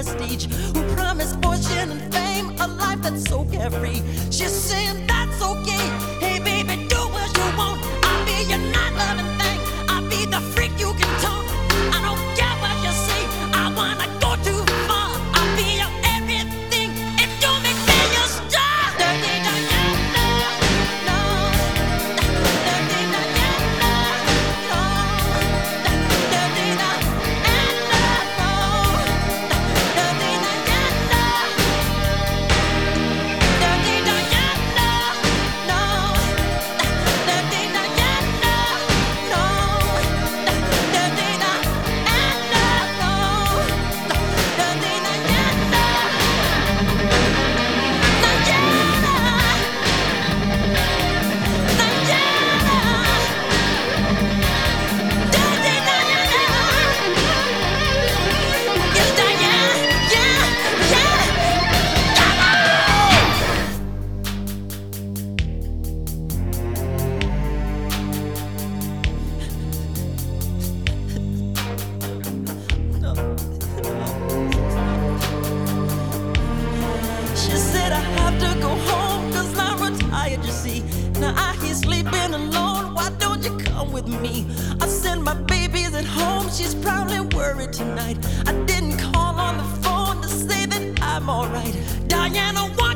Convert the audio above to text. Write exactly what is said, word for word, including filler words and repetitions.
prestige, who promised fortune and fame, a life that's so carefree. She's saying that's okay. Hey baby, do what you want. I'll be your night-loving thing. I'll be the freak you can taunt. I don't care what you say. I wanna go too far. I'll be your everything if you make me your star. Dirty Diana, no. Dirty Diana, no. Dirty Diana, no. Dirty Diana, Dirty Diana, no. Dirty Diana, no. Dirty Diana, no. Dirty She said I have to go home cause I'm retired, you see. Now I hear sleeping alone, why don't you come with me? I send my babies at home, she's probably worried tonight. I didn't call on the phone to say that I'm alright. Diana, why